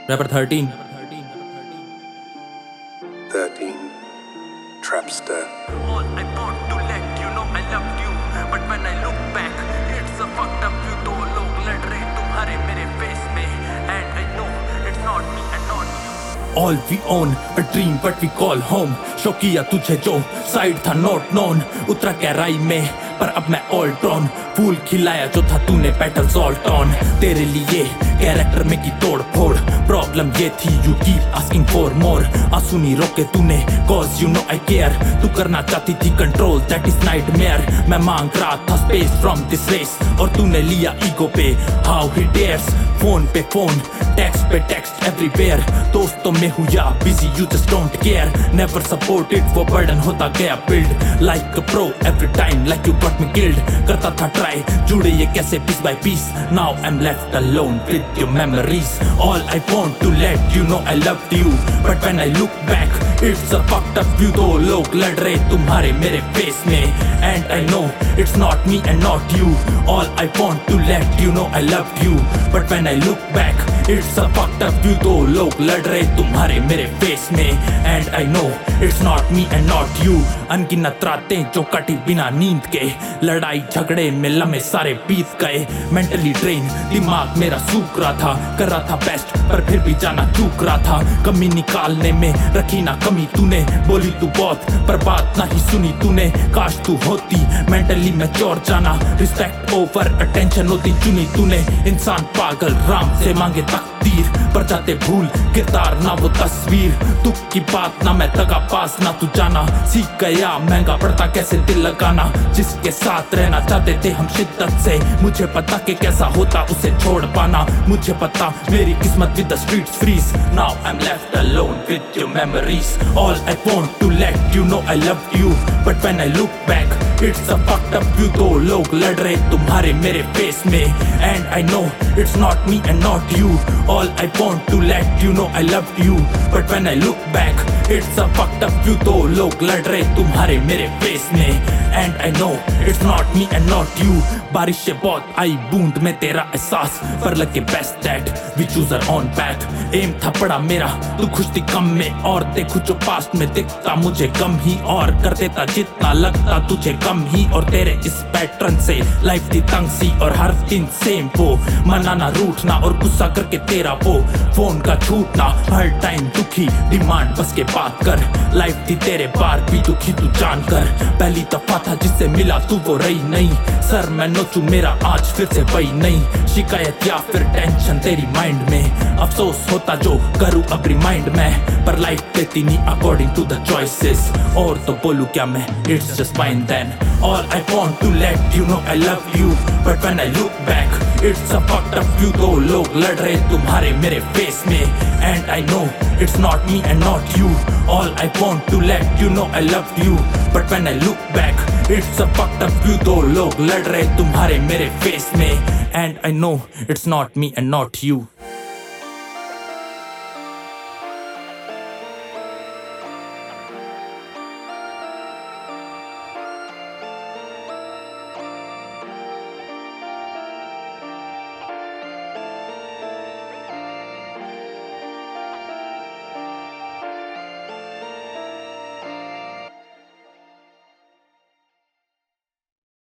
Rapper 13. 13 Trapster. All I want to let you know I loved you, but when I look back, it's a fucked up view. दो लोग लड़ रहे तुम्हारे मेरे face में, and I know it's not me and not you. All we own, a dream but we call home. Show किया तुझे जो साइड था not known. उतरा गहराई में पर अब मैं all drawn. फूल खिलाया जो था तूने petals all torn. तेरे लिए कैरेक्टर में की तोड़ फोड़. प्रॉब्लम ये थी you keep asking for more. आंसू नहीं रोके तूने cause you know I care. तू करना चाहती थी control, that is nightmare. मैं मांग रहा था space from this race और तूने लिया ego पे. How he dares. फोन पे फोन, टेक्स्ट पे टेक्स्ट everywhere. दोस्तों में हूँ या busy, you just don't care. Never supported, वो burden होता गया build. Like a pro every time, like you got me killed. करता था try, जुड़े ये कैसे piece by piece. Now I'm left alone with your memories. All I want to let you know I loved you, but when I look back, it's a fucked up view. दो लोग लड़ रहे तुम्हारे मेरे face में, and I know it's not me and not you. All I want to let you know I loved you, but when I look back, it's a fucked up view. दो लोग लड़ रहे तुम्हारे मेरे face में, and I know it's not me and not you. अनगिनत रातें जो कटी बिना नींद के, लड़ाई झगड़े में लम्हे सारे बीत गए. मेंटली ड्रेन, दिमाग मेरा सूख रहा था. कर रहा था बेस्ट पर फिर भी जाना चूक रहा था. कमी निकालने में रखी ना कमी तूने. बोली तू बहुत पर बात ना ही सुनी तूने. काश तू होती मेंटली मैच्योर जाना. रिस्पेक्ट ओवर अटेंशन होती चुनी तूने. इंसान पागल राम से मांगे तकदीर, पर जाते भूल किरदार ना वो तस्वीर. दुख की बात ना मैं तका पास ना तू जाना. सीख गया महंगा पड़ता कैसे दिल लगाना. जिसके साथ रहना चाहते थे हम शिद्दत से, मुझे पता कि कैसा होता उसे छोड़ पाना. मुझे पता मेरी किस्मत with the streets freeze. Now I'm left alone with your memories. All I want to let you know I loved you, but when I look back, it's a fucked up view. दो लोग लड़ रहे तुम्हारे मेरे face में, and I know it's not me and not you. All I want to let you know I loved you, but when I look back, it's a fucked up view. दो लोग लड़ रहे तुम्हारे मेरे face में, and I know it's not me and not you. बारिशें बहुत आई बूंद में तेरा एहसास, पर लगे best that we choose our own path. Aim था बड़ा मेरा, तू खुश थी कम में, और देखूं जो पास्ट में दिखता मुझे कम ही, और कर देता जितना लगता तुझे कम ही. और तेरे इस पैटर्न से लाइफ थी तंग सी, और हर दिन सेम वो मनाना रूठना और गुस्सा करके तेरा वो फोन का छूटना. हर टाइम दुखी डिमांड बस के बात कर. लाइफ थी तेरे बार भी दुखी तू जानकर. पहली दफा था जिससे मिला तू वो रही नहीं. सर मैं नोचूं मेरा आज फिर से वही नहीं. शिकायत या फिर टेंशन तेरी माइंड में, अफसोस होता जो करूं अब रिमाइंड में. पर लाइफ देती नहीं अकॉर्डिंग टू द चॉइसेस, और तो बोलूं क्या मैं, it's just fine then. All I want to let you know I love you, but when I look back, it's a fucked up view. दो लोग लड़ रहे तुम्हारे मेरे face में, and I know it's not me and not you. All I want to let you know I love you, but when I look back, it's a fucked up view. दो लोग लड़ रहे तुम्हारे मेरे face में, and I know it's not me and not you.